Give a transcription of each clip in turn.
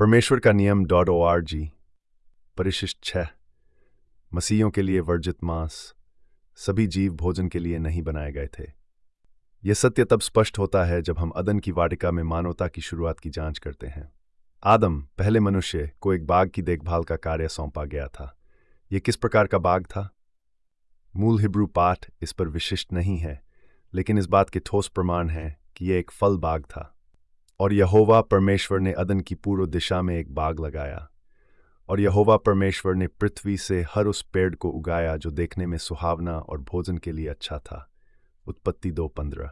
परमेश्वर का नियम .org। परिशिष्ट 6। मसीहियों के लिए वर्जित मांस। सभी जीव भोजन के लिए नहीं बनाए गए थे। यह सत्य तब स्पष्ट होता है जब हम अदन की वाटिका में मानवता की शुरुआत की जांच करते हैं। आदम, पहले मनुष्य, को एक बाग की देखभाल का कार्य सौंपा गया था। यह किस प्रकार का बाग था? मूल हिब्रू पाठ इस पर विशिष्ट नहीं है, लेकिन इस बात के ठोस प्रमाण हैं कि यह एक फल बाग था। और यहोवा परमेश्वर ने अदन की पूर्व दिशा में एक बाग लगाया, और यहोवा परमेश्वर ने पृथ्वी से हर उस पेड़ को उगाया जो देखने में सुहावना और भोजन के लिए अच्छा था। उत्पत्ति 2:15।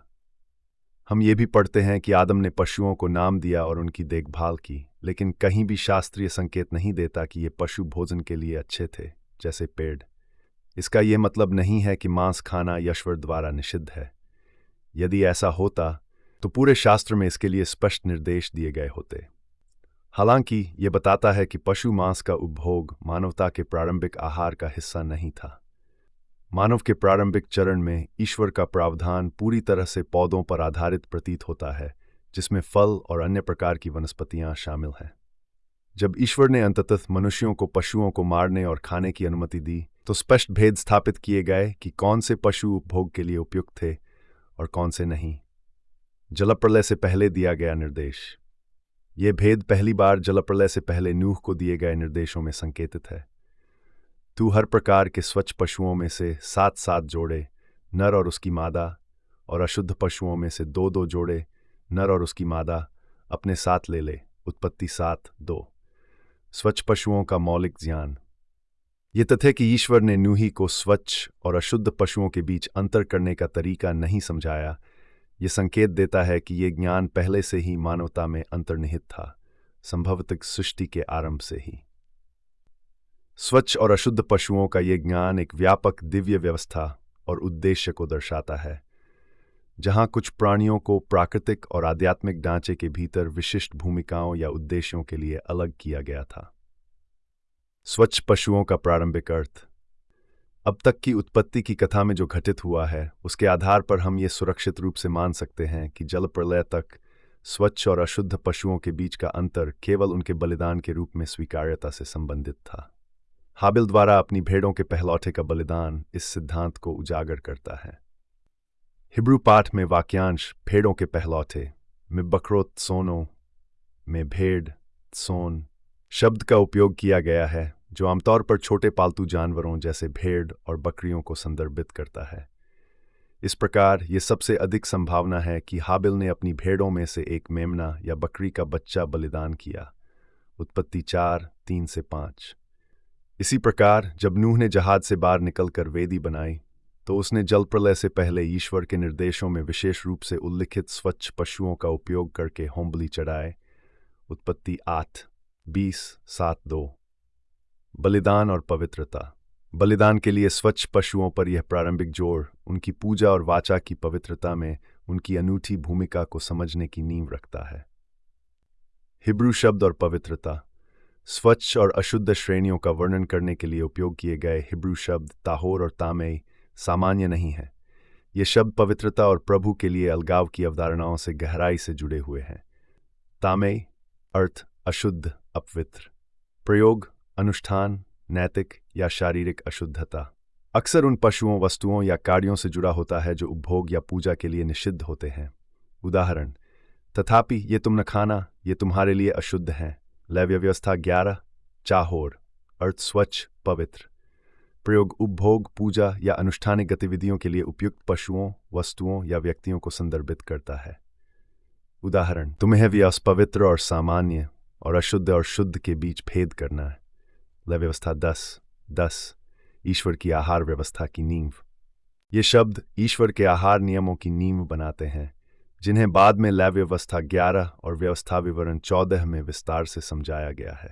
हम ये भी पढ़ते हैं कि आदम ने पशुओं को नाम दिया और उनकी देखभाल की, लेकिन कहीं भी शास्त्रीय संकेत नहीं देता कि ये पशु भोजन के लिए अच्छे थे, जैसे पेड़। इसका यह मतलब नहीं है कि मांस खाना ईश्वर द्वारा निषिद्ध है। यदि ऐसा होता तो पूरे शास्त्र में इसके लिए स्पष्ट निर्देश दिए गए होते। हालांकि यह बताता है कि पशु मांस का उपभोग मानवता के प्रारंभिक आहार का हिस्सा नहीं था। मानव के प्रारंभिक चरण में ईश्वर का प्रावधान पूरी तरह से पौधों पर आधारित प्रतीत होता है, जिसमें फल और अन्य प्रकार की वनस्पतियां शामिल हैं। जब ईश्वर ने अंततः मनुष्यों को पशुओं को मारने और खाने की अनुमति दी, तो स्पष्ट भेद स्थापित किए गए कि कौन से पशु उपभोग के लिए उपयुक्त थे और कौन से नहीं। जलप्रलय से पहले दिया गया निर्देश। यह भेद पहली बार जलप्रलय से पहले नूह को दिए गए निर्देशों में संकेतित है। तू हर प्रकार के स्वच्छ पशुओं में से 7-7 जोड़े, नर और उसकी मादा, और अशुद्ध पशुओं में से 2-2 जोड़े, नर और उसकी मादा, अपने साथ ले ले। उत्पत्ति 7:2। स्वच्छ पशुओं का मौलिक ज्ञान। ये तथ्य कि ईश्वर ने नूही को स्वच्छ और अशुद्ध पशुओं के बीच अंतर करने का तरीका नहीं समझाया, ये संकेत देता है कि ये ज्ञान पहले से ही मानवता में अंतर्निहित था, संभवतः सृष्टि के आरंभ से ही। स्वच्छ और अशुद्ध पशुओं का ये ज्ञान एक व्यापक दिव्य व्यवस्था और उद्देश्य को दर्शाता है, जहां कुछ प्राणियों को प्राकृतिक और आध्यात्मिक ढांचे के भीतर विशिष्ट भूमिकाओं या उद्देश्यों के लिए अलग किया गया था। स्वच्छ पशुओं का प्रारंभिक अर्थ। अब तक की उत्पत्ति की कथा में जो घटित हुआ है, उसके आधार पर हम ये सुरक्षित रूप से मान सकते हैं कि जल प्रलय तक स्वच्छ और अशुद्ध पशुओं के बीच का अंतर केवल उनके बलिदान के रूप में स्वीकार्यता से संबंधित था। हाबिल द्वारा अपनी भेड़ों के पहलौठे का बलिदान इस सिद्धांत को उजागर करता है। हिब्रू पाठ में वाक्यांश भेड़ों के पहलौठे में बकरोत सोनो में भेड़ सोन शब्द का उपयोग किया गया है, जो आमतौर पर छोटे पालतू जानवरों जैसे भेड़ और बकरियों को संदर्भित करता है। इस प्रकार ये सबसे अधिक संभावना है कि हाबिल ने अपनी भेड़ों में से एक मेमना या बकरी का बच्चा बलिदान किया। उत्पत्ति 4:3-5। इसी प्रकार जब नूह ने जहाज से बाहर निकलकर वेदी बनाई, तो उसने जलप्रलय से पहले ईश्वर के निर्देशों में विशेष रूप से उल्लिखित स्वच्छ पशुओं का उपयोग करके होम बलि चढ़ाए। उत्पत्ति 8:20-7-2। बलिदान और पवित्रता। बलिदान के लिए स्वच्छ पशुओं पर यह प्रारंभिक जोर उनकी पूजा और वाचा की पवित्रता में उनकी अनूठी भूमिका को समझने की नींव रखता है। हिब्रू शब्द और पवित्रता। स्वच्छ और अशुद्ध श्रेणियों का वर्णन करने के लिए उपयोग किए गए हिब्रू शब्द ताहोर और तामेई सामान्य नहीं है। ये शब्द पवित्रता और प्रभु के लिए अलगाव की अवधारणाओं से गहराई से जुड़े हुए हैं। तामेई अर्थ अशुद्ध, अपवित्र। प्रयोग अनुष्ठान, नैतिक या शारीरिक अशुद्धता। अक्सर उन पशुओं, वस्तुओं या कार्यों से जुड़ा होता है जो उपभोग या पूजा के लिए निषिद्ध होते हैं। उदाहरण, तथापि ये तुम न खाना, ये तुम्हारे लिए अशुद्ध हैं। लेव्य व्यवस्था 11 चाहोर अर्थ स्वच्छ, पवित्र। प्रयोग उपभोग, पूजा या अनुष्ठानिक गतिविधियों के लिए उपयुक्त पशुओं, वस्तुओं या व्यक्तियों को संदर्भित करता है। उदाहरण, तुम्हें भी अस्पवित्र और सामान्य और अशुद्ध और शुद्ध के बीच भेद करना है। लेव्य व्यवस्था 10:10। ईश्वर की आहार व्यवस्था की नींव। ये शब्द ईश्वर के आहार नियमों की नींव बनाते हैं, जिन्हें बाद में लेव्य व्यवस्था 11 और व्यवस्था विवरण 14 में विस्तार से समझाया गया है।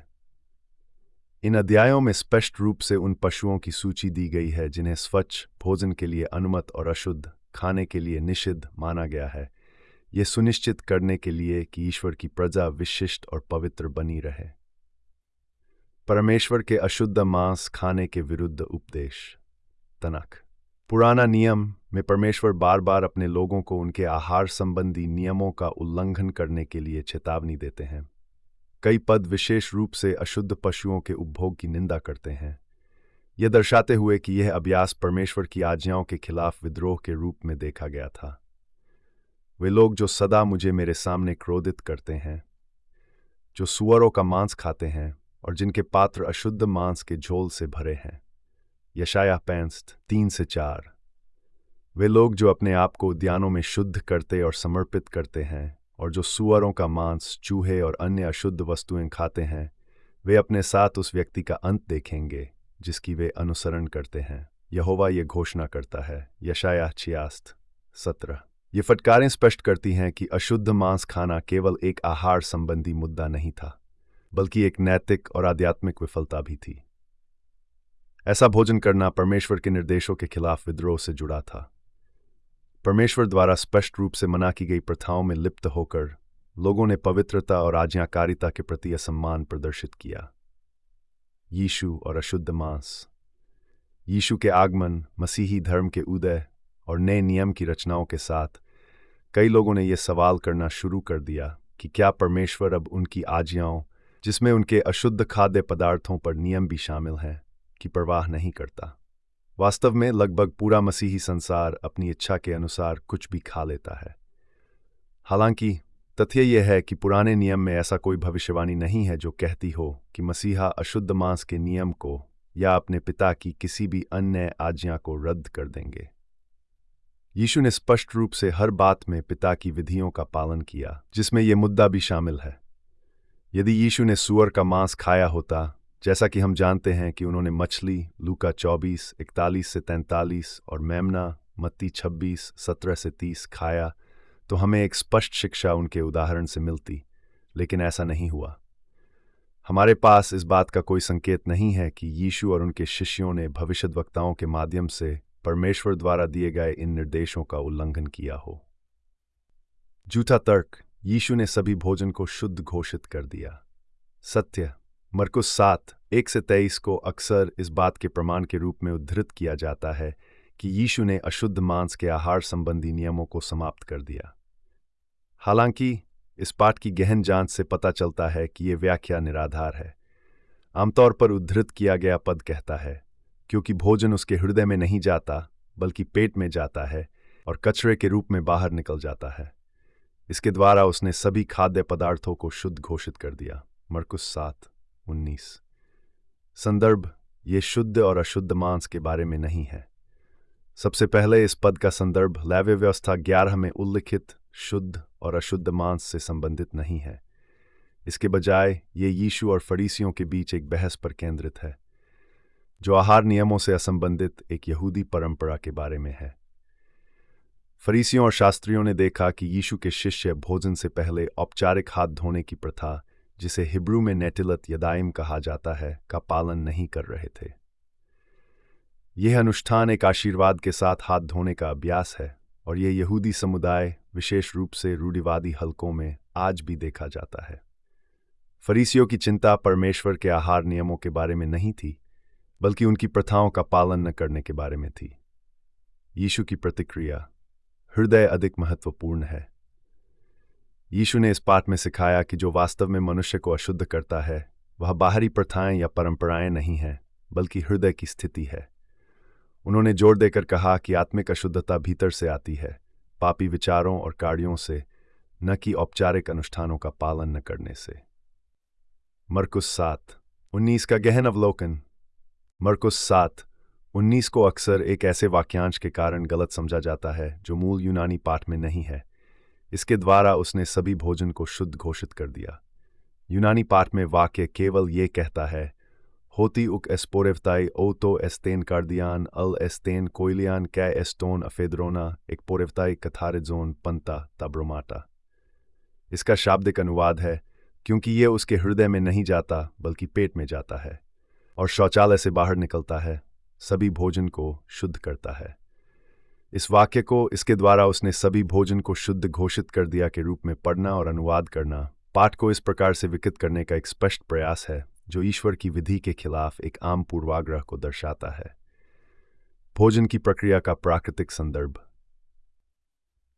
इन अध्यायों में स्पष्ट रूप से उन पशुओं की सूची दी गई है जिन्हें स्वच्छ, भोजन के लिए अनुमत और अशुद्ध, खाने के लिए निषिद्ध माना गया है, ये सुनिश्चित करने के लिए कि ईश्वर की प्रजा विशिष्ट और पवित्र बनी रहे। परमेश्वर के अशुद्ध मांस खाने के विरुद्ध उपदेश। तनख। पुराना नियम में परमेश्वर बार बार अपने लोगों को उनके आहार संबंधी नियमों का उल्लंघन करने के लिए चेतावनी देते हैं। कई पद विशेष रूप से अशुद्ध पशुओं के उपभोग की निंदा करते हैं, यह दर्शाते हुए कि यह अभ्यास परमेश्वर की आज्ञाओं के खिलाफ विद्रोह के रूप में देखा गया था। वे लोग जो सदा मुझे मेरे सामने क्रोधित करते हैं, जो सुअरों का मांस खाते हैं और जिनके पात्र अशुद्ध मांस के झोल से भरे हैं। यशायाह 5:3-4। वे लोग जो अपने आप को उद्यानों में शुद्ध करते और समर्पित करते हैं और जो सुअरों का मांस, चूहे और अन्य अशुद्ध वस्तुएं खाते हैं, वे अपने साथ उस व्यक्ति का अंत देखेंगे जिसकी वे अनुसरण करते हैं। यहोवा ये घोषणा करता है। यशायाह 66:17। ये फटकारें स्पष्ट करती हैं कि अशुद्ध मांस खाना केवल एक आहार संबंधी मुद्दा नहीं था, बल्कि एक नैतिक और आध्यात्मिक विफलता भी थी। ऐसा भोजन करना परमेश्वर के निर्देशों के खिलाफ विद्रोह से जुड़ा था। परमेश्वर द्वारा स्पष्ट रूप से मना की गई प्रथाओं में लिप्त होकर लोगों ने पवित्रता और आज्ञाकारिता के प्रति असम्मान प्रदर्शित किया। यीशु और अशुद्ध मांस। यीशु के आगमन, मसीही धर्म के उदय और नए नियम की रचनाओं के साथ कई लोगों ने यह सवाल करना शुरू कर दिया कि क्या परमेश्वर अब उनकी आज्ञाओं, जिसमें उनके अशुद्ध खाद्य पदार्थों पर नियम भी शामिल हैं, की परवाह नहीं करता। वास्तव में लगभग पूरा मसीही संसार अपनी इच्छा के अनुसार कुछ भी खा लेता है। हालांकि तथ्य यह है कि पुराने नियम में ऐसा कोई भविष्यवाणी नहीं है जो कहती हो कि मसीहा अशुद्ध मांस के नियम को या अपने पिता की किसी भी अन्य आज्ञा को रद्द कर देंगे। यीशु ने स्पष्ट रूप से हर बात में पिता की विधियों का पालन किया, जिसमें यह मुद्दा भी शामिल है। यदि यीशु ने सूअर का मांस खाया होता, जैसा कि हम जानते हैं कि उन्होंने मछली लूका 24:41-43 और मेमना मत्ती 26:17-30 खाया, तो हमें एक स्पष्ट शिक्षा उनके उदाहरण से मिलती, लेकिन ऐसा नहीं हुआ। हमारे पास इस बात का कोई संकेत नहीं है कि यीशु और उनके शिष्यों ने भविष्यद्वक्ताओं के माध्यम से परमेश्वर द्वारा दिए गए इन निर्देशों का उल्लंघन किया हो। झूठा तर्क। यीशु ने सभी भोजन को शुद्ध घोषित कर दिया। सत्य। मरकुस 7:1-23 को अक्सर इस बात के प्रमाण के रूप में उद्धृत किया जाता है कि यीशु ने अशुद्ध मांस के आहार संबंधी नियमों को समाप्त कर दिया। हालांकि इस पाठ की गहन जांच से पता चलता है कि यह व्याख्या निराधार है। आमतौर पर उद्धृत किया गया पद कहता है, क्योंकि भोजन उसके हृदय में नहीं जाता बल्कि पेट में जाता है और कचरे के रूप में बाहर निकल जाता है। इसके द्वारा उसने सभी खाद्य पदार्थों को शुद्ध घोषित कर दिया। मरकुस 7:19। संदर्भ। ये शुद्ध और अशुद्ध मांस के बारे में नहीं है। सबसे पहले इस पद का संदर्भ लेवी व्यवस्था 11 में उल्लिखित शुद्ध और अशुद्ध मांस से संबंधित नहीं है। इसके बजाय ये यीशु और फरीसियों के बीच एक बहस पर केंद्रित है, जो आहार नियमों से असंबंधित एक यहूदी परंपरा के बारे में है। फरीसियों और शास्त्रियों ने देखा कि यीशु के शिष्य भोजन से पहले औपचारिक हाथ धोने की प्रथा, जिसे हिब्रू में नेटिलत यदाइम कहा जाता है, का पालन नहीं कर रहे थे। यह अनुष्ठान एक आशीर्वाद के साथ हाथ धोने का अभ्यास है और यह यहूदी समुदाय, विशेष रूप से रूढ़िवादी हलकों में आज भी देखा जाता है। फरीसियों की चिंता परमेश्वर के आहार नियमों के बारे में नहीं थी, बल्कि उनकी प्रथाओं का पालन न करने के बारे में थी। यीशु की प्रतिक्रिया। हृदय अधिक महत्वपूर्ण है। यीशु ने इस पाठ में सिखाया कि जो वास्तव में मनुष्य को अशुद्ध करता है, वह बाहरी प्रथाएं या परंपराएं नहीं हैं, बल्कि हृदय की स्थिति है। उन्होंने जोर देकर कहा कि आत्मिक अशुद्धता भीतर से आती है, पापी विचारों और कार्यों से, न कि औपचारिक अनुष्ठानों का पालन न करने से। मरकुस 7:19 का गहन अवलोकन। मरकुस 7:19 को अक्सर एक ऐसे वाक्यांश के कारण गलत समझा जाता है जो मूल यूनानी पाठ में नहीं है। इसके द्वारा उसने सभी भोजन को शुद्ध घोषित कर दिया। यूनानी पाठ में वाक्य केवल ये कहता है, होती उक एस्पोरेवताई ओ तो एस्तेन कार्दियान अल एस्तेन कोइलियान कै एस्टोन अफेद्रोना एक पोरेवताई कथारिजोन पंता तब्रोमाटा। इसका शाब्दिक अनुवाद है, क्योंकि ये उसके हृदय में नहीं जाता बल्कि पेट में जाता है और शौचालय से बाहर निकलता है, सभी भोजन को शुद्ध करता है। इस वाक्य को इसके द्वारा उसने सभी भोजन को शुद्ध घोषित कर दिया के रूप में पढ़ना और अनुवाद करना पाठ को इस प्रकार से विकृत करने का एक स्पष्ट प्रयास है, जो ईश्वर की विधि के खिलाफ एक आम पूर्वाग्रह को दर्शाता है। भोजन की प्रक्रिया का प्राकृतिक संदर्भ।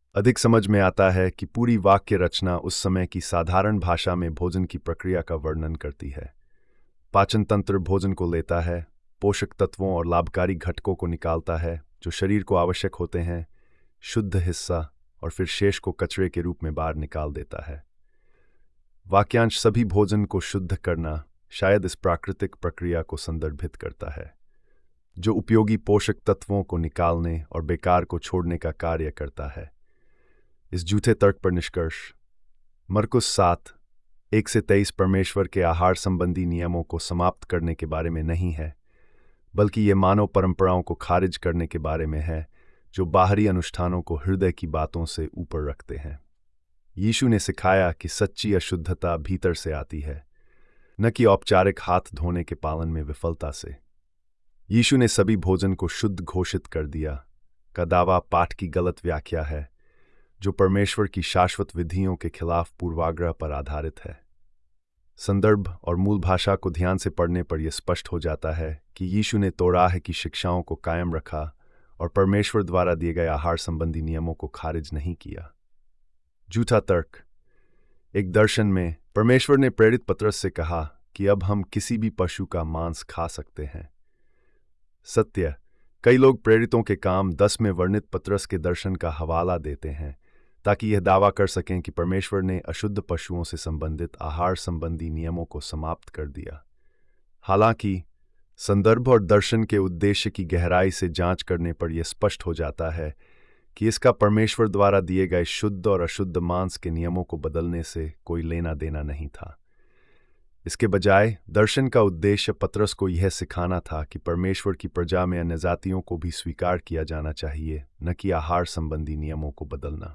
अधिक समझ में आता है कि पूरी वाक्य रचना उस समय की साधारण भाषा में भोजन की प्रक्रिया का वर्णन करती है। पाचन तंत्र भोजन को लेता है, पोषक तत्वों और लाभकारी घटकों को निकालता है जो शरीर को आवश्यक होते हैं, शुद्ध हिस्सा, और फिर शेष को कचरे के रूप में बाहर निकाल देता है। वाक्यांश सभी भोजन को शुद्ध करना शायद इस प्राकृतिक प्रक्रिया को संदर्भित करता है, जो उपयोगी पोषक तत्वों को निकालने और बेकार को छोड़ने का कार्य करता है। इस झूठे तर्क पर निष्कर्ष मरकुस 7:1-23 परमेश्वर के आहार संबंधी नियमों को समाप्त करने के बारे में नहीं है, बल्कि ये मानव परंपराओं को खारिज करने के बारे में है जो बाहरी अनुष्ठानों को हृदय की बातों से ऊपर रखते हैं। यीशु ने सिखाया कि सच्ची अशुद्धता भीतर से आती है, न कि औपचारिक हाथ धोने के पालन में विफलता से। यीशु ने सभी भोजन को शुद्ध घोषित कर दिया का दावा पाठ की गलत व्याख्या है, जो परमेश्वर की शाश्वत विधियों के खिलाफ पूर्वाग्रह पर आधारित है। संदर्भ और मूल भाषा को ध्यान से पढ़ने पर यह स्पष्ट हो जाता है कि यीशु ने तोराह की शिक्षाओं को कायम रखा और परमेश्वर द्वारा दिए गए आहार संबंधी नियमों को खारिज नहीं किया। झूठा तर्क। एक दर्शन में परमेश्वर ने प्रेरित पतरस से कहा कि अब हम किसी भी पशु का मांस खा सकते हैं। सत्य, कई लोग प्रेरितों के काम 10 में वर्णित पतरस के दर्शन का हवाला देते हैं ताकि यह दावा कर सकें कि परमेश्वर ने अशुद्ध पशुओं से संबंधित आहार संबंधी नियमों को समाप्त कर दिया। हालांकि संदर्भ और दर्शन के उद्देश्य की गहराई से जांच करने पर यह स्पष्ट हो जाता है कि इसका परमेश्वर द्वारा दिए गए शुद्ध और अशुद्ध मांस के नियमों को बदलने से कोई लेना देना नहीं था। इसके बजाय दर्शन का उद्देश्य पतरस को यह सिखाना था कि परमेश्वर की प्रजा में अन्य जातियों को भी स्वीकार किया जाना चाहिए, न कि आहार संबंधी नियमों को बदलना।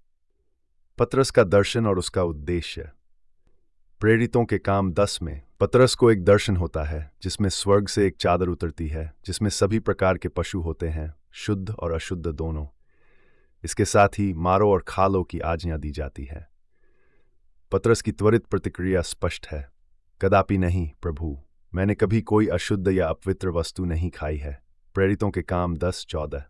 पतरस का दर्शन और उसका उद्देश्य। प्रेरितों के काम 10 में पतरस को एक दर्शन होता है जिसमें स्वर्ग से एक चादर उतरती है जिसमें सभी प्रकार के पशु होते हैं, शुद्ध और अशुद्ध दोनों। इसके साथ ही मारो और खा लो की आज्ञा दी जाती है। पतरस की त्वरित प्रतिक्रिया स्पष्ट है, कदापि नहीं प्रभु, मैंने कभी कोई अशुद्ध या अपवित्र वस्तु नहीं खाई है। प्रेरितों के काम 10:14।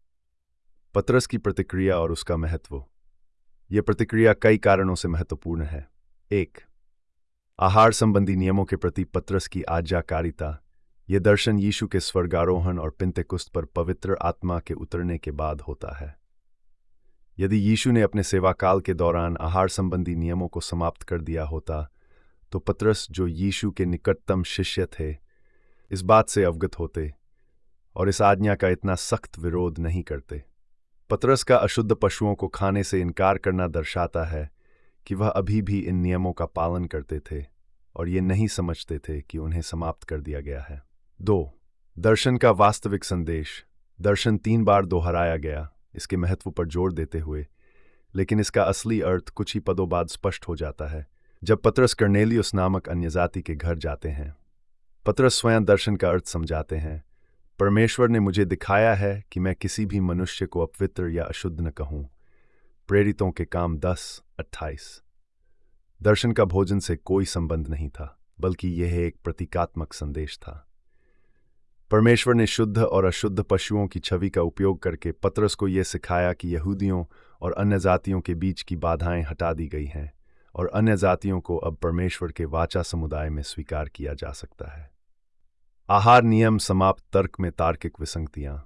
पतरस की प्रतिक्रिया और उसका महत्व। यह प्रतिक्रिया कई कारणों से महत्वपूर्ण है। 1. आहार संबंधी नियमों के प्रति पतरस की आज्ञाकारिता। यह दर्शन यीशु के स्वर्गारोहण और पिंतेकुस्त पर पवित्र आत्मा के उतरने के बाद होता है। यदि यीशु ने अपने सेवाकाल के दौरान आहार संबंधी नियमों को समाप्त कर दिया होता, तो पतरस, जो यीशु के निकटतम शिष्य थे, इस बात से अवगत होते और इस आज्ञा का इतना सख्त विरोध नहीं करते। पतरस का अशुद्ध पशुओं को खाने से इनकार करना दर्शाता है कि वह अभी भी इन नियमों का पालन करते थे और ये नहीं समझते थे कि उन्हें समाप्त कर दिया गया है। 2. दर्शन का वास्तविक संदेश। दर्शन 3 बार दोहराया गया इसके महत्व पर जोर देते हुए, लेकिन इसका असली अर्थ कुछ ही पदों बाद स्पष्ट हो जाता है जब पतरस कर्नेलियुस नामक अन्य जाति के घर जाते हैं। पतरस स्वयं दर्शन का अर्थ समझाते हैं। परमेश्वर ने मुझे दिखाया है कि मैं किसी भी मनुष्य को अपवित्र या अशुद्ध न कहूं। प्रेरितों के काम 10:28। दर्शन का भोजन से कोई संबंध नहीं था, बल्कि यह एक प्रतीकात्मक संदेश था। परमेश्वर ने शुद्ध और अशुद्ध पशुओं की छवि का उपयोग करके पतरस को यह सिखाया कि यहूदियों और अन्य जातियों के बीच की बाधाएं हटा दी गई हैं और अन्य जातियों को अब परमेश्वर के वाचा समुदाय में स्वीकार किया जा सकता है। आहार नियम समाप्त। तर्क में तार्किक विसंगतियां।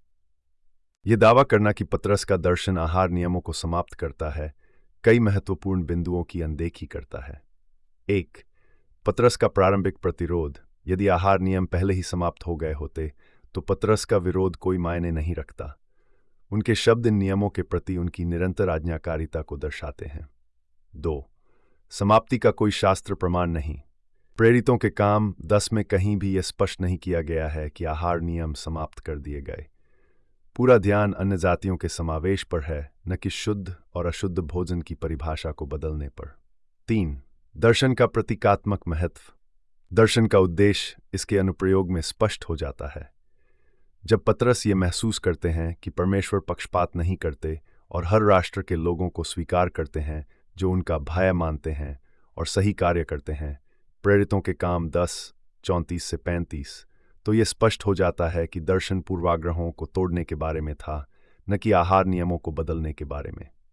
यह दावा करना कि पतरस का दर्शन आहार नियमों को समाप्त करता है कई महत्वपूर्ण बिंदुओं की अनदेखी करता है। 1. पतरस का प्रारंभिक प्रतिरोध। यदि आहार नियम पहले ही समाप्त हो गए होते तो पतरस का विरोध कोई मायने नहीं रखता। उनके शब्द इन नियमों के प्रति उनकी निरंतर आज्ञाकारिता को दर्शाते हैं। 2. समाप्ति का कोई शास्त्र प्रमाण नहीं। प्रेरितों के काम 10 में कहीं भी यह स्पष्ट नहीं किया गया है कि आहार नियम समाप्त कर दिए गए। पूरा ध्यान अन्य जातियों के समावेश पर है, न कि शुद्ध और अशुद्ध भोजन की परिभाषा को बदलने पर। 3. दर्शन का प्रतीकात्मक महत्व। दर्शन का उद्देश्य इसके अनुप्रयोग में स्पष्ट हो जाता है। जब पतरस ये महसूस करते हैं कि परमेश्वर पक्षपात नहीं करते और हर राष्ट्र के लोगों को स्वीकार करते हैं जो उनका भय मानते हैं और सही कार्य करते हैं, प्रेरितों के काम 10:34-35, तो ये स्पष्ट हो जाता है कि दर्शन पूर्वाग्रहों को तोड़ने के बारे में था, न कि आहार नियमों को बदलने के बारे में।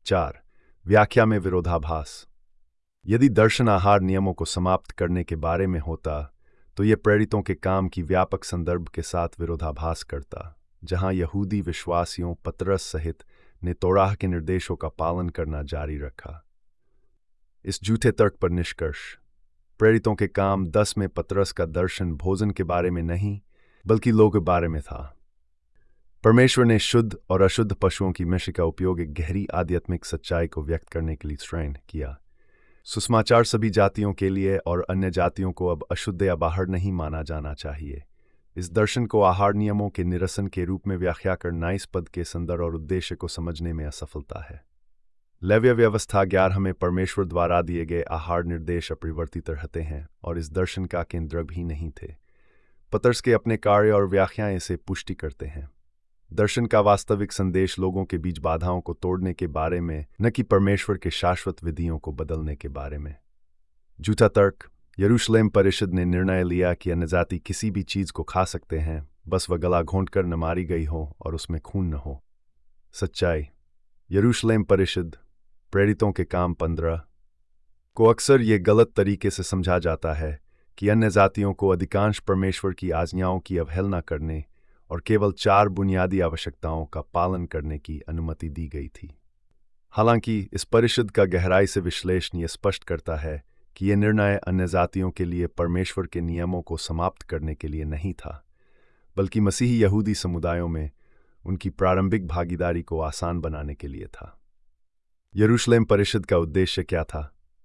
4. व्याख्या में विरोधाभास। यदि दर्शन आहार नियमों को समाप्त करने के बारे में होता तो यह प्रेरितों के काम की व्यापक संदर्भ के साथ विरोधाभास करता, जहां यहूदी विश्वासियों पतरस सहित ने तोराह के निर्देशों का पालन करना जारी रखा। इस झूठे तर्क पर निष्कर्ष, प्रेरितों के काम 10 में पतरस का दर्शन भोजन के बारे में नहीं बल्कि लोगों के बारे में था। परमेश्वर ने शुद्ध और अशुद्ध पशुओं की मिश्र का उपयोग एक गहरी आध्यात्मिक सच्चाई को व्यक्त करने के लिए श्रेण किया। सुसमाचार सभी जातियों के लिए और अन्य जातियों को अब अशुद्ध या बाहर नहीं माना जाना चाहिए। इस दर्शन को आहार नियमों के निरसन के रूप में व्याख्या करना इस पद के संदर्भ और उद्देश्य को समझने में असफलता है। लेव्य व्यवस्था 11 में परमेश्वर द्वारा दिए गए आहार निर्देश अपरिवर्तित रहते हैं और इस दर्शन का केंद्र भी नहीं थे। पतरस के अपने कार्य और व्याख्याएं इसे पुष्टि करते हैं। दर्शन का वास्तविक संदेश लोगों के बीच बाधाओं को तोड़ने के बारे में, न कि परमेश्वर के शाश्वत विधियों को बदलने के बारे में। झूठा तर्क। यरूशलेम परिषद ने निर्णय लिया कि अन्यजाति किसी भी चीज को खा सकते हैं, बस वह गला घोंटकर न मारी गई हो और उसमें खून न हो। सच्चाई। यरूशलेम परिषद प्रेरितों के काम 15 को अक्सर ये गलत तरीके से समझा जाता है कि अन्य जातियों को अधिकांश परमेश्वर की आज्ञाओं की अवहेलना करने और केवल 4 बुनियादी आवश्यकताओं का पालन करने की अनुमति दी गई थी। हालांकि इस परिषद का गहराई से विश्लेषण ये स्पष्ट करता है कि यह निर्णय अन्य जातियों के लिए परमेश्वर के नियमों को समाप्त करने के लिए नहीं था, बल्कि मसीही यहूदी समुदायों में उनकी प्रारंभिक भागीदारी को आसान बनाने के लिए था। यरूशलेम परिषद का उद्देश्य क्या था?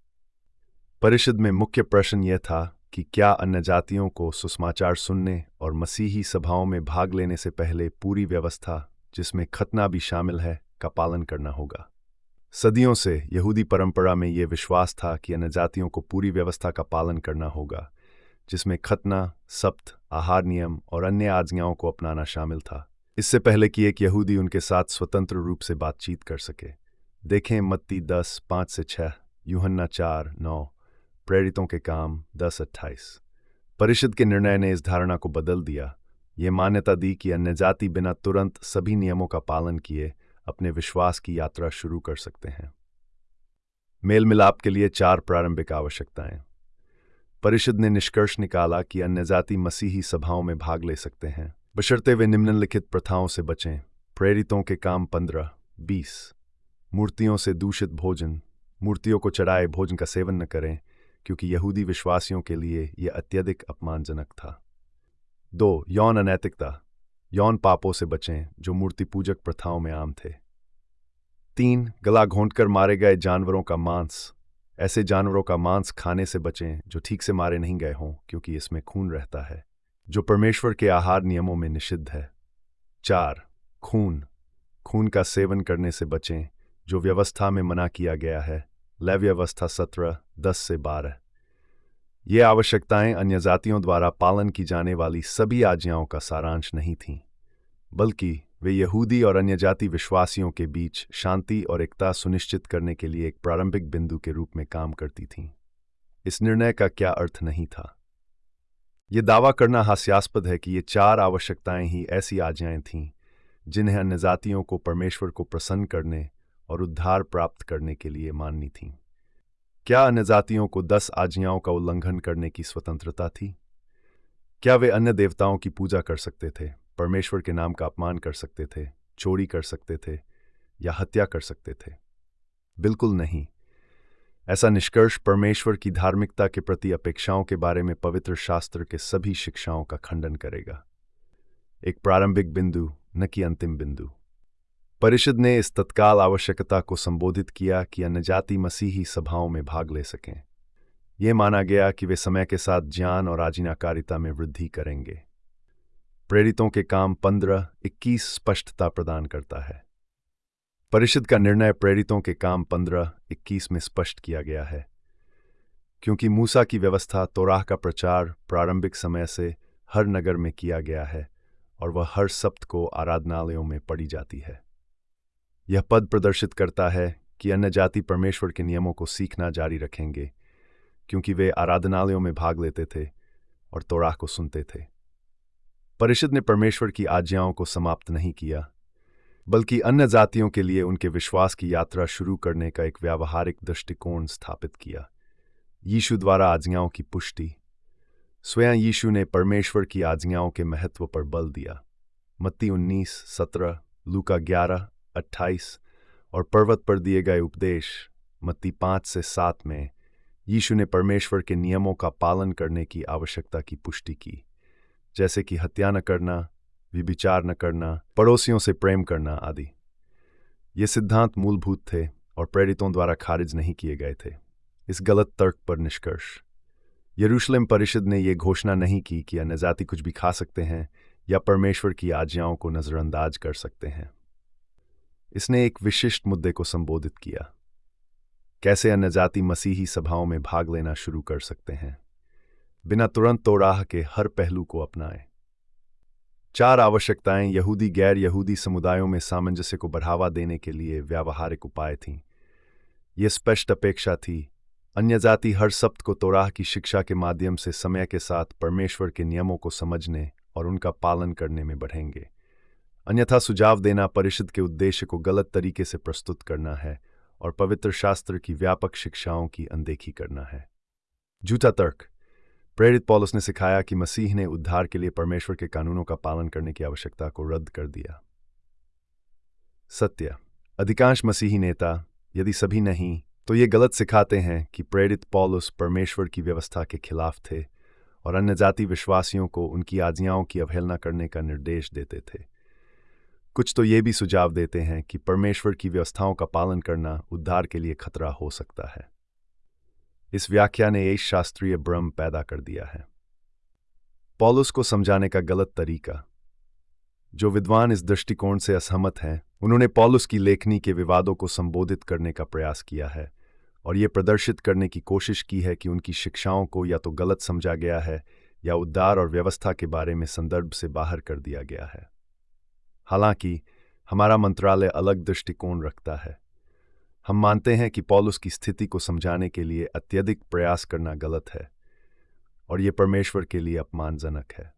परिषद में मुख्य प्रश्न यह था कि क्या अन्य जातियों को सुसमाचार सुनने और मसीही सभाओं में भाग लेने से पहले पूरी व्यवस्था, जिसमें खतना भी शामिल है, का पालन करना होगा। सदियों से यहूदी परंपरा में यह विश्वास था कि अन्य जातियों को पूरी व्यवस्था का पालन करना होगा, जिसमें खतना, सप्त, आहार नियम और अन्य आज्ञाओं को अपनाना शामिल था, इससे पहले कि एक यहूदी उनके साथ स्वतंत्र रूप से बातचीत कर सके। देखें मत्ती 10:5-6, यूहन्ना 4:9, प्रेरितों के काम 10:28। परिषद के निर्णय ने इस धारणा को बदल दिया। ये मान्यता दी कि अन्य जाति बिना तुरंत सभी नियमों का पालन किए अपने विश्वास की यात्रा शुरू कर सकते हैं। मेल मिलाप के लिए 4 प्रारंभिक आवश्यकताएं। परिषद ने निष्कर्ष निकाला कि अन्य जाति मसीही सभाओं में भाग ले सकते हैं, बशर्ते वे निम्नलिखित प्रथाओं से बचें। प्रेरितों के काम 15:20। मूर्तियों से दूषित भोजन। मूर्तियों को चढ़ाए भोजन का सेवन न करें, क्योंकि यहूदी विश्वासियों के लिए यह अत्यधिक अपमानजनक था। 2. यौन अनैतिकता। यौन पापों से बचें जो मूर्ति पूजक प्रथाओं में आम थे। 3. गला घोंटकर मारे गए जानवरों का मांस। ऐसे जानवरों का मांस खाने से बचें जो ठीक से मारे नहीं गए हों, क्योंकि इसमें खून रहता है, जो परमेश्वर के आहार नियमों में निषिद्ध है। 4. खून। खून का सेवन करने से बचें, जो व्यवस्था में मना किया गया है। लेव्य व्यवस्था 17:10-12। ये आवश्यकताएं अन्य जातियों द्वारा पालन की जाने वाली सभी आज्ञाओं का सारांश नहीं थीं, बल्कि वे यहूदी और अन्य जाति विश्वासियों के बीच शांति और एकता सुनिश्चित करने के लिए एक प्रारंभिक बिंदु के रूप में काम करती थीं। इस निर्णय का क्या अर्थ नहीं था? ये दावा करना हास्यास्पद है कि ये 4 आवश्यकताएं ही ऐसी आज्ञाएं थीं जिन्हें अन्य जातियों को परमेश्वर को प्रसन्न करने और उद्धार प्राप्त करने के लिए माननी थीं। क्या अन्य जातियों को 10 आज्ञाओं का उल्लंघन करने की स्वतंत्रता थी? क्या वे अन्य देवताओं की पूजा कर सकते थे, परमेश्वर के नाम का अपमान कर सकते थे, चोरी कर सकते थे या हत्या कर सकते थे? बिल्कुल नहीं। ऐसा निष्कर्ष परमेश्वर की धार्मिकता के प्रति अपेक्षाओं के बारे में पवित्र शास्त्र के सभी शिक्षाओं का खंडन करेगा। एक प्रारंभिक बिंदु, न कि अंतिम बिंदु। परिषद ने इस तत्काल आवश्यकता को संबोधित किया कि अन्यजाति मसीही सभाओं में भाग ले सकें। यह माना गया कि वे समय के साथ ज्ञान और आजीनाकारिता में वृद्धि करेंगे। प्रेरितों के काम 15:21 स्पष्टता प्रदान करता है। परिषद का निर्णय प्रेरितों के काम 15:21 में स्पष्ट किया गया है, क्योंकि मूसा की व्यवस्था तोराह का प्रचार प्रारंभिक समय से हर नगर में किया गया है और वह हर सप्त को आराधनालयों में पढ़ी जाती है। यह पद प्रदर्शित करता है कि अन्य जाति परमेश्वर के नियमों को सीखना जारी रखेंगे, क्योंकि वे आराधनालयों में भाग लेते थे और तोराह को सुनते थे। परिषद ने परमेश्वर की आज्ञाओं को समाप्त नहीं किया, बल्कि अन्य जातियों के लिए उनके विश्वास की यात्रा शुरू करने का एक व्यावहारिक दृष्टिकोण स्थापित किया। यीशु द्वारा आज्ञाओं की पुष्टि। स्वयं यीशु ने परमेश्वर की आज्ञाओं के महत्व पर बल दिया। मत्ती 19:17, लूका 11:28 और पर्वत पर दिए गए उपदेश मत्ती 5-7 में यीशु ने परमेश्वर के नियमों का पालन करने की आवश्यकता की पुष्टि की, जैसे कि हत्या न करना, व्यभिचार न करना, पड़ोसियों से प्रेम करना आदि। ये सिद्धांत मूलभूत थे और प्रेरितों द्वारा खारिज नहीं किए गए थे। इस गलत तर्क पर निष्कर्ष। यरूशलेम परिषद ने यह घोषणा नहीं की कि अन्यजाति कुछ भी खा सकते हैं या परमेश्वर की आज्ञाओं को नजरअंदाज कर सकते हैं। इसने एक विशिष्ट मुद्दे को संबोधित किया, कैसे अन्यजाति मसीही सभाओं में भाग लेना शुरू कर सकते हैं बिना तुरंत तोराह के हर पहलू को अपनाएं। 4 आवश्यकताएं यहूदी गैर यहूदी समुदायों में सामंजस्य को बढ़ावा देने के लिए व्यावहारिक उपाय थीं। यह स्पष्ट अपेक्षा थी, अन्यजाति हर सप्त को तोराह की शिक्षा के माध्यम से समय के साथ परमेश्वर के नियमों को समझने और उनका पालन करने में बढ़ेंगे। अन्यथा सुझाव देना परिषद के उद्देश्य को गलत तरीके से प्रस्तुत करना है और पवित्र शास्त्र की व्यापक शिक्षाओं की अनदेखी करना है। झूठा तर्क। प्रेरित पौलुस ने सिखाया कि मसीह ने उद्धार के लिए परमेश्वर के कानूनों का पालन करने की आवश्यकता को रद्द कर दिया। सत्य। अधिकांश मसीही नेता, यदि सभी नहीं, तो ये गलत सिखाते हैं कि प्रेरित पौलुस परमेश्वर की व्यवस्था के खिलाफ थे और अन्य जाति विश्वासियों को उनकी आज्ञाओं की अवहेलना करने का निर्देश देते थे। कुछ तो ये भी सुझाव देते हैं कि परमेश्वर की व्यवस्थाओं का पालन करना उद्धार के लिए खतरा हो सकता है। इस व्याख्या ने एक शास्त्रीय भ्रम पैदा कर दिया है। पौलुस को समझाने का गलत तरीका। जो विद्वान इस दृष्टिकोण से असहमत हैं, उन्होंने पौलुस की लेखनी के विवादों को संबोधित करने का प्रयास किया है और ये प्रदर्शित करने की कोशिश की है कि उनकी शिक्षाओं को या तो गलत समझा गया है या उद्धार और व्यवस्था के बारे में संदर्भ से बाहर कर दिया गया है। हालांकि हमारा मंत्रालय अलग दृष्टिकोण रखता है। हम मानते हैं कि पौलुस की स्थिति को समझाने के लिए अत्यधिक प्रयास करना गलत है और ये परमेश्वर के लिए अपमानजनक है।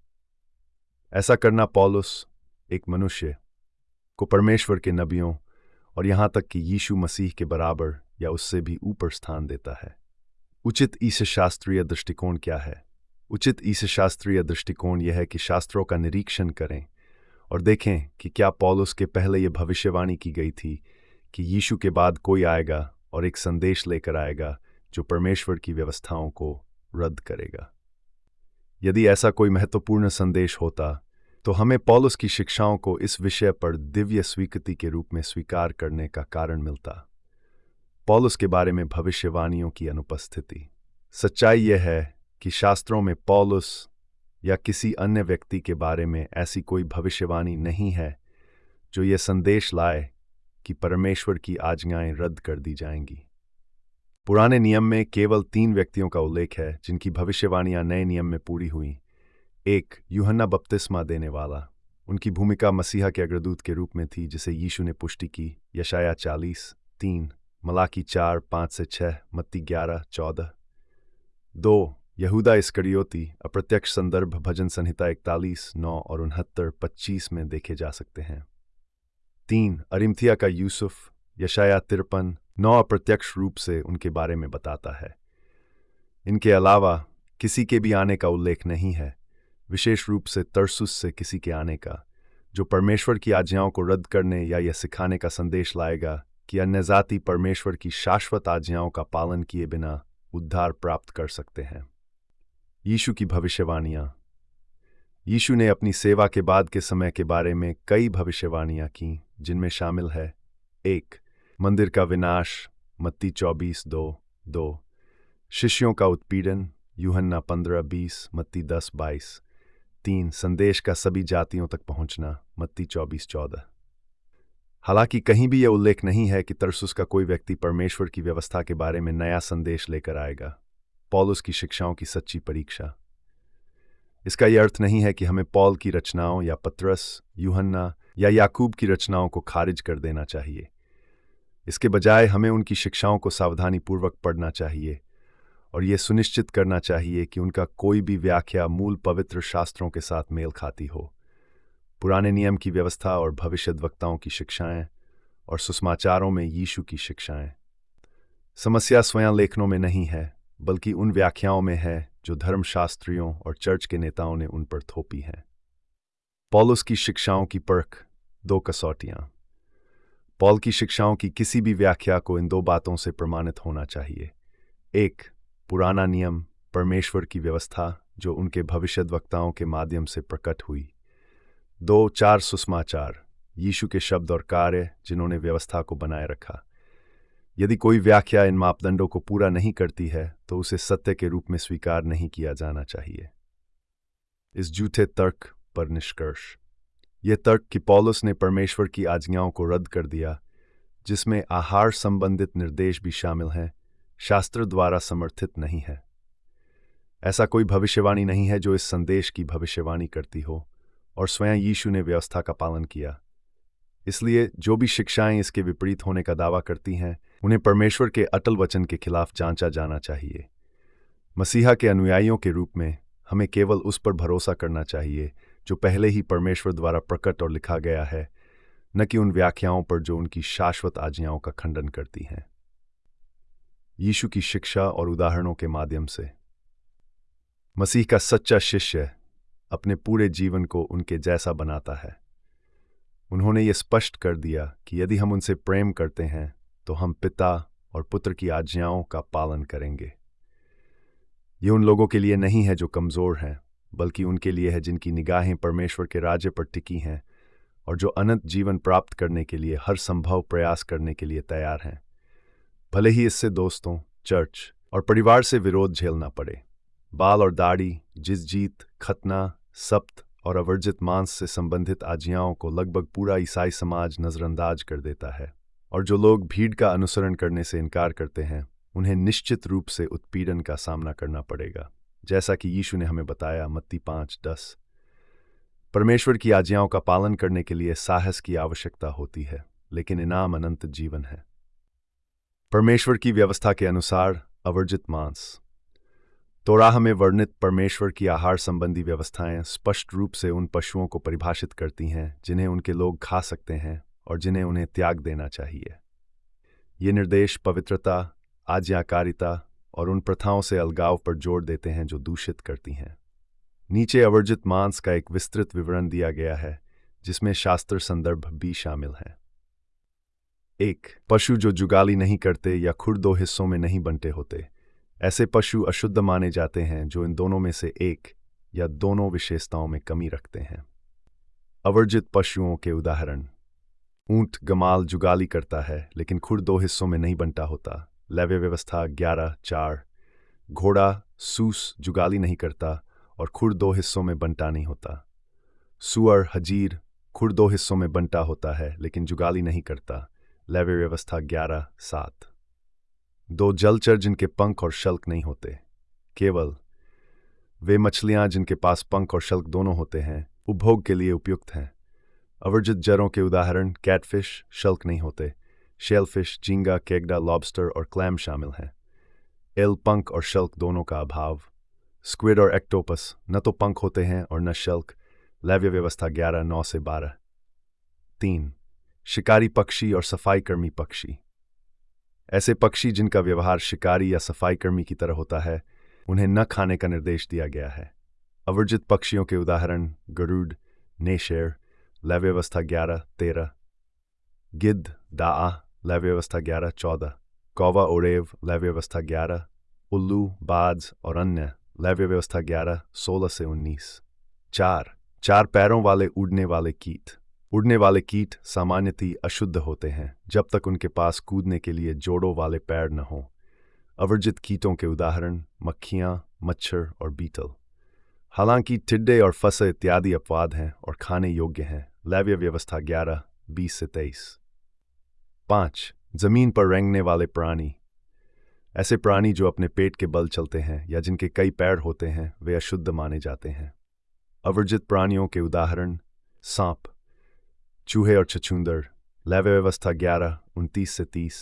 ऐसा करना पौलुस, एक मनुष्य, को परमेश्वर के नबियों और यहाँ तक कि यीशु मसीह के बराबर या उससे भी ऊपर स्थान देता है। उचित ईसाशास्त्रीय दृष्टिकोण क्या है? उचित ईसाशास्त्रीय दृष्टिकोण यह है कि शास्त्रों का निरीक्षण करें और देखें कि क्या पौलुस के पहले यह भविष्यवाणी की गई थी कि यीशु के बाद कोई आएगा और एक संदेश लेकर आएगा जो परमेश्वर की व्यवस्थाओं को रद्द करेगा। यदि ऐसा कोई महत्वपूर्ण संदेश होता तो हमें पौलुस की शिक्षाओं को इस विषय पर दिव्य स्वीकृति के रूप में स्वीकार करने का कारण मिलता। पौलुस के बारे में भविष्यवाणियों की अनुपस्थिति। सच्चाई यह है कि शास्त्रों में पौलुस या किसी अन्य व्यक्ति के बारे में ऐसी कोई भविष्यवाणी नहीं है जो ये संदेश लाए कि परमेश्वर की आज्ञाएं रद्द कर दी जाएंगी। पुराने नियम में केवल 3 व्यक्तियों का उल्लेख है जिनकी भविष्यवाणियां नए नियम में पूरी हुई। 1, यूहन्ना बपतिस्मा देने वाला। उनकी भूमिका मसीहा के अग्रदूत के रूप में थी जिसे यीशु ने पुष्टि की। यशाया 40:3, मलाकी 4:5-6, मत्ती 11:14। 2, यहूदा इस्करियोती। अप्रत्यक्ष संदर्भ भजन संहिता 41:9 और 69:25 में देखे जा सकते हैं। 3, अरिमथिया का यूसुफ। यशाया 53:9 अप्रत्यक्ष रूप से उनके बारे में बताता है। इनके अलावा किसी के भी आने का उल्लेख नहीं है, विशेष रूप से तरसुस से किसी के आने का, जो परमेश्वर की आज्ञाओं को रद्द करने या यह सिखाने का संदेश लाएगा कि अन्य जाति परमेश्वर की शाश्वत आज्ञाओं का पालन किए बिना उद्धार प्राप्त कर सकते हैं। यीशु की भविष्यवाणियां। यीशु ने अपनी सेवा के बाद के समय के बारे में कई भविष्यवाणियां की, जिनमें शामिल है 1, मंदिर का विनाश, मत्ती 24:2, शिष्यों का उत्पीड़न, यूहन्ना 15:20, मत्ती 10:22, 3, संदेश का सभी जातियों तक पहुंचना, मत्ती 24:14। हालांकि कहीं भी यह उल्लेख नहीं है कि तरसुस का कोई व्यक्ति परमेश्वर की व्यवस्था के बारे में नया संदेश लेकर आएगा। पौलुस की शिक्षाओं की सच्ची परीक्षा। इसका यह अर्थ नहीं है कि हमें पौल की रचनाओं या पतरस, यूहन्ना या याकूब की रचनाओं को खारिज कर देना चाहिए। इसके बजाय हमें उनकी शिक्षाओं को सावधानीपूर्वक पढ़ना चाहिए और यह सुनिश्चित करना चाहिए कि उनका कोई भी व्याख्या मूल पवित्र शास्त्रों के साथ मेल खाती हो। पुराने नियम की व्यवस्था और भविष्यद्वक्ताओं की शिक्षाएं, और सुसमाचारों में यीशु की शिक्षाएं। समस्या स्वयं लेखनों में नहीं है, बल्कि उन व्याख्याओं में है जो धर्मशास्त्रियों और चर्च के नेताओं ने उन पर थोपी हैं। पौलुस की शिक्षाओं की परख, दो कसौटियां। पौल की शिक्षाओं की किसी भी व्याख्या को इन दो बातों से प्रमाणित होना चाहिए। एक, पुराना नियम, परमेश्वर की व्यवस्था जो उनके भविष्यद्वक्ताओं के माध्यम से प्रकट हुई। दो, चार सुसमाचार, यीशु के शब्द और कार्य जिन्होंने व्यवस्था को बनाए रखा। यदि कोई व्याख्या इन मापदंडों को पूरा नहीं करती है तो उसे सत्य के रूप में स्वीकार नहीं किया जाना चाहिए। इस झूठे तर्क पर निष्कर्ष। यह तर्क कि पौलुस ने परमेश्वर की आज्ञाओं को रद्द कर दिया, जिसमें आहार संबंधित निर्देश भी शामिल हैं, शास्त्र द्वारा समर्थित नहीं है। ऐसा कोई भविष्यवाणी नहीं है जो इस संदेश की भविष्यवाणी करती हो, और स्वयं यीशु ने व्यवस्था का पालन किया। इसलिए जो भी शिक्षाएं इसके विपरीत होने का दावा करती हैं, उन्हें परमेश्वर के अटल वचन के खिलाफ जांचा जाना चाहिए। मसीहा के अनुयायियों के रूप में हमें केवल उस पर भरोसा करना चाहिए जो पहले ही परमेश्वर द्वारा प्रकट और लिखा गया है, न कि उन व्याख्याओं पर जो उनकी शाश्वत आज्ञाओं का खंडन करती हैं। यीशु की शिक्षा और उदाहरणों के माध्यम से मसीह का सच्चा शिष्य अपने पूरे जीवन को उनके जैसा बनाता है। उन्होंने ये स्पष्ट कर दिया कि यदि हम उनसे प्रेम करते हैं तो हम पिता और पुत्र की आज्ञाओं का पालन करेंगे। ये उन लोगों के लिए नहीं है जो कमज़ोर हैं, बल्कि उनके लिए है जिनकी निगाहें परमेश्वर के राज्य पर टिकी हैं और जो अनंत जीवन प्राप्त करने के लिए हर संभव प्रयास करने के लिए तैयार हैं, भले ही इससे दोस्तों, चर्च और परिवार से विरोध झेलना पड़े। बाल और दाढ़ी, जिसजीत, खतना, सप्त और अवर्जित मांस से संबंधित आज्ञाओं को लगभग पूरा ईसाई समाज नजरअंदाज कर देता है, और जो लोग भीड़ का अनुसरण करने से इनकार करते हैं उन्हें निश्चित रूप से उत्पीड़न का सामना करना पड़ेगा, जैसा कि यीशु ने हमें बताया मत्ती 5:10। परमेश्वर की आज्ञाओं का पालन करने के लिए साहस की आवश्यकता होती है, लेकिन इनाम अनंत जीवन है। परमेश्वर की व्यवस्था के अनुसार अवर्जित मांस। तोराह में वर्णित परमेश्वर की आहार संबंधी व्यवस्थाएं स्पष्ट रूप से उन पशुओं को परिभाषित करती हैं जिन्हें उनके लोग खा सकते हैं और जिन्हें उन्हें त्याग देना चाहिए। ये निर्देश पवित्रता, आज्ञाकारिता और उन प्रथाओं से अलगाव पर जोर देते हैं जो दूषित करती हैं। नीचे अवर्जित मांस का एक विस्तृत विवरण दिया गया है, जिसमें शास्त्र संदर्भ भी शामिल हैं। 1. पशु जो जुगाली नहीं करते या खुर दो हिस्सों में नहीं बंटे होते। ऐसे पशु अशुद्ध माने जाते हैं जो इन दोनों में से एक या दोनों विशेषताओं में कमी रखते हैं। अवर्जित पशुओं के उदाहरण: ऊंट गमाल जुगाली करता है लेकिन खुर दो हिस्सों में नहीं बंटा होता, लेव्य व्यवस्था 11:4। घोड़ा सूस जुगाली नहीं करता और खुर दो हिस्सों में बंटा नहीं होता। सुअर हजीर खुर दो हिस्सों में बंटा होता है लेकिन जुगाली नहीं करता, लेव्य व्यवस्था 11:7। 2 जलचर जिनके पंख और शल्क नहीं होते। केवल वे मछलियां जिनके पास पंख और शल्क दोनों होते हैं उपभोग के लिए उपयुक्त हैं। अवर्जित जरों के उदाहरण: कैटफिश शल्क नहीं होते, शेलफिश, झींगा, केगडा, लॉबस्टर और क्लैम शामिल हैं। एल पंख और शल्क दोनों का अभाव। स्क्विड और एक्टोपस न तो पंख होते हैं और न शल्क, लेव्य व्यवस्था 11:9-12। 3. शिकारी पक्षी और सफाईकर्मी पक्षी। ऐसे पक्षी जिनका व्यवहार शिकारी या सफाईकर्मी की तरह होता है, उन्हें न खाने का निर्देश दिया गया है। अवर्जित पक्षियों के उदाहरण: गरुड़, नेशेर, लेव्य व्यवस्था 11:13। गिद्ध, दाआ, लेव्य व्यवस्था 11:14। कौवा ओरेव, लेव्य व्यवस्था 11। उल्लू, बाज और अन्य, लेव्य व्यवस्था 11:16-19। 4 पैरों वाले उड़ने वाले कीट। उड़ने वाले कीट सामान्यतः अशुद्ध होते हैं जब तक उनके पास कूदने के लिए जोड़ों वाले पैर न हों। अवर्जित कीटों के उदाहरण: मक्खियाँ, मच्छर और बीटल। हालांकि टिड्डे और फंसे इत्यादि अपवाद हैं और खाने योग्य हैं। लेव्य व्यवस्था 11:20-23। 5 जमीन पर रेंगने वाले प्राणी। ऐसे प्राणी जो अपने पेट के बल चलते हैं या जिनके कई पैर होते हैं वे अशुद्ध माने जाते हैं। अवर्जित प्राणियों के उदाहरण: सांप, चूहे और छछूंदर। लेव्य व्यवस्था 11:29-30,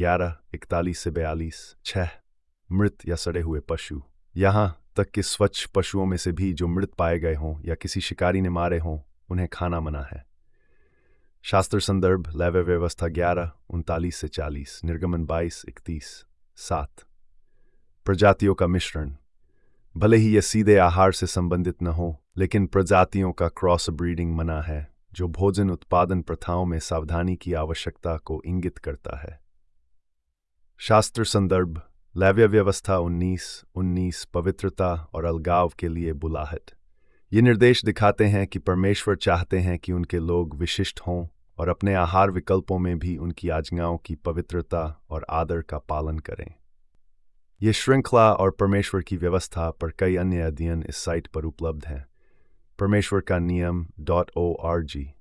11:41-42। 6 मृत या सड़े हुए पशु। यहाँ तक कि स्वच्छ पशुओं में से भी जो मृत पाए गए हों या किसी शिकारी ने मारे हों, उन्हें खाना मना है। शास्त्र संदर्भ लैव्य व्यवस्था 11:39-40, निर्गमन 22:31-7। प्रजातियों का मिश्रण। भले ही यह सीधे आहार से संबंधित न हो, लेकिन प्रजातियों का क्रॉस ब्रीडिंग मना है, जो भोजन उत्पादन प्रथाओं में सावधानी की आवश्यकता को इंगित करता है। शास्त्र संदर्भ लैव्य व्यवस्था 19:19, पवित्रता और अलगाव के लिए बुलाहट। ये निर्देश दिखाते हैं कि परमेश्वर चाहते हैं कि उनके लोग विशिष्ट हों और अपने आहार विकल्पों में भी उनकी आज्ञाओं की पवित्रता और आदर का पालन करें। ये श्रृंखला और परमेश्वर की व्यवस्था पर कई अन्य अध्ययन इस साइट पर उपलब्ध हैं। परमेश्वर का नियम .org